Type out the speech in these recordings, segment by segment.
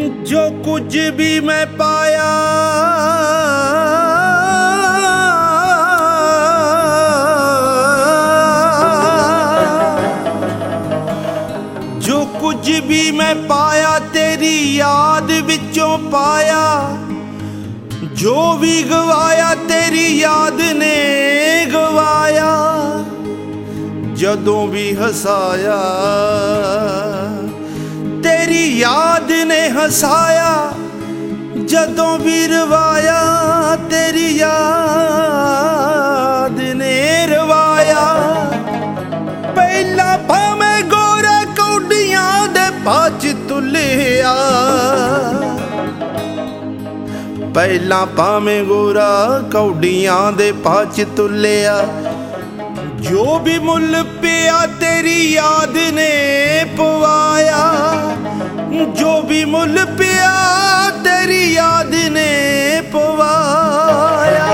जो कुछ भी मैं पाया जो कुछ भी मैं पाया तेरी याद विचों पाया। जो भी गवाया तेरी याद ने गवाया। जदों भी हसाया तेरी याद ने हसाया। जदों भी रवाया तेरी याद ने रवाया। पहला भावें गोरे कौडियां दे पाच तुलिया। पहला भावें गोरा कौडियां दे पाच तुलिया। जो भी मुल पिया तेरी याद ने पवाया। जो भी मुल पिया तेरी याद ने पवाया।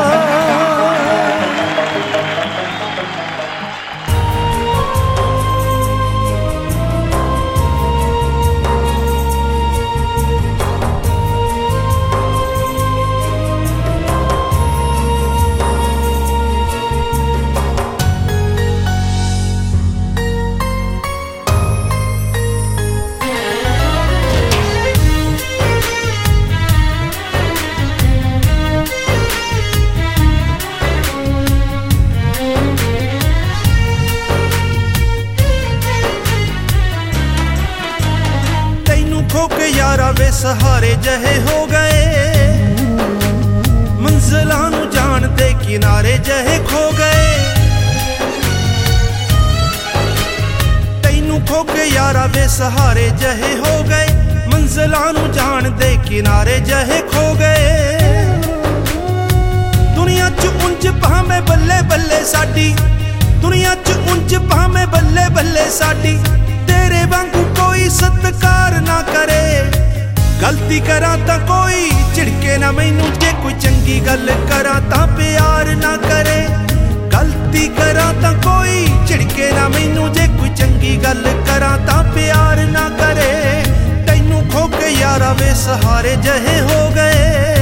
यारा वे सहारे जहे हो गए। मंजिलां नूं जाण दे किनारे जहे खो गए। तैनू खो के यारा वे सहारे जहे हो गए। मंजिलां नूं जाण दे किनारे जहे खो गए। दुनिया च उंज भावें बल्ले बल्ले साडी। दुनिया च उंज भावें बल्ले बल्ले साडी। तेरे वांगू कोई सत्कार ना करे। गलती करा तां कोई झिड़के ना मैनू। जे कोई चंगी गल करा तां प्यार ना करे। गलती करा तां कोई झिड़के ना मैनू। जे कोई चंगी गल करा तां प्यार ना करे। तैनू खो के यारा वे सहारे जहे हो गए।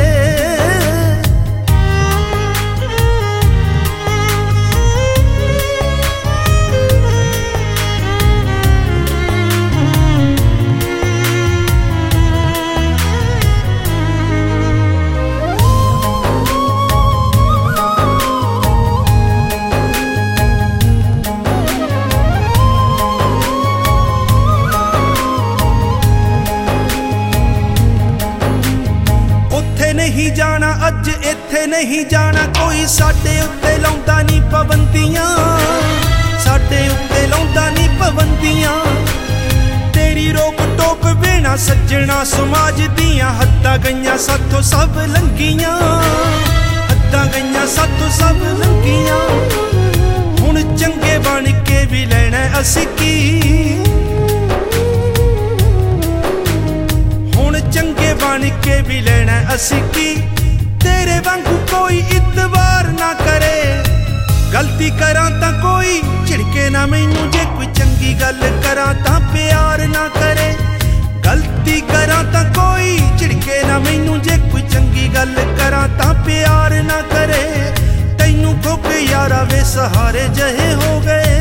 नहीं जाना अज इत्थे नहीं जाना। कोई साडे उत्ते लाउंदा नहीं पाबंदियां। साडे उत्ते लाउंदा नहीं पाबंदियां। तेरी रोक टोक बिना सज्जना समाज दियां हद्दां गईयां साथों सब लंघियां। हद्दां गईयां साथों सब लंघियां। हुण चंगे बन के भी लेना असीं की। चंगे बन के भी लेना असीं की। तेरे वांगू कोई इतबार ना करे। गलती करा तां कोई झिड़के ना मैनू। जे कोई चंगी गल करा तां प्यार ना करे। गलती करा तां कोई झिड़के ना मैनू। जे कोई चंगी गल करा तां प्यार ना करे। तैनू खो के यारा वे सहारे जहे हो गए।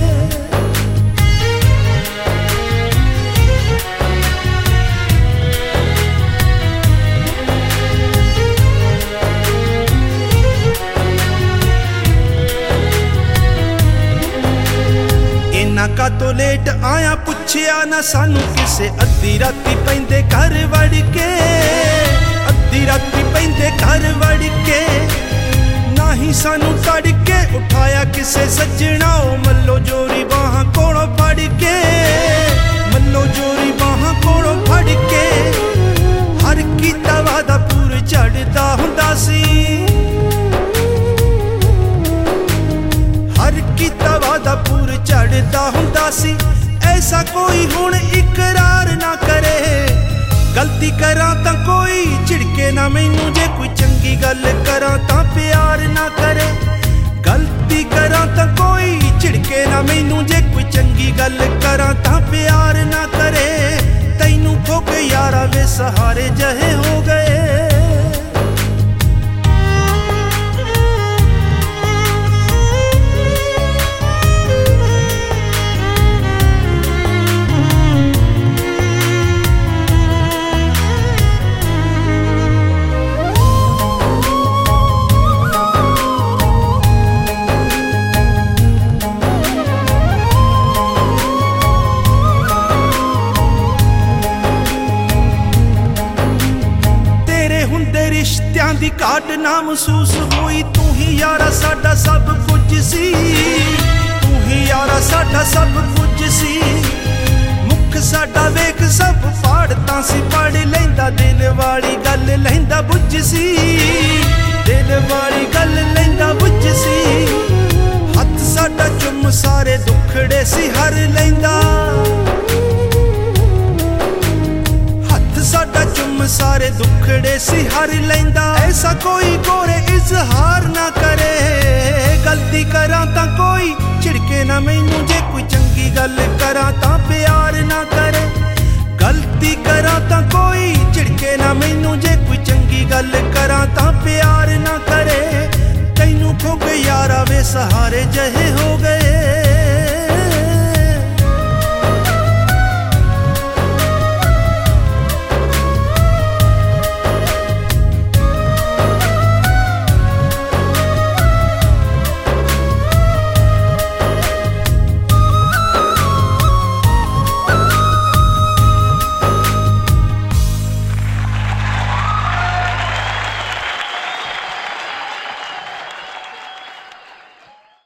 का तो लेट आया पुछया ना सानू किसे। अद्धी राती पैंदे घर वड़ के। अद्धी राती पैंदे घर वड़ के। ना ही सानू तड़के उठाया किसे सज्जना। ओ मल्लो जोरी बाहां कोलों फड़ के। मल्लो जोरी बाहां कोलों फड़ के। हर कीता वादा पूर चढ़दा हुंदा सी। हर कीता वादा पूर चढ़दा हुंदा सी। ऐसा कोई हुण इकरार ना करे। गलती करा तां कोई झिड़के ना मैनू। जे कोई चंगी गल करा तां प्यार ना करे। गलती करा तां कोई झिड़के ना मैनू। जे कोई चंगी गल करा तां प्यार ना करे। तैनू खो खो के यारा वे सहारे जहे हो गए। रिश्तियां दी घाट ना महसूस हुई, तू ही यारा साडा सब कुछ सी, तू ही यारा साडा सब कुछ सी। मुख साडा वेख सब फाड़ता सी, पढ़ लैंदा दिल वाली गल लैंदा बुझ सी, दिल वाली गल लैंदा बुझ सी। हथ साडा चुम सारे दुखड़े सी हर लैंदा, साडा चुम सारे दुखड़े सी हर लैंदा। ऐसा कोई गोरे इजहार ना करे, गलती करा तां कोई झिड़के ना मैनू, जे कोई चंगी गल करा तां प्यार ना करे। गलती करा तां कोई झिड़के ना मैनू, जे कोई चंगी गल करा तां प्यार ना करे। तैनू खो के यारा वे सहारे जहे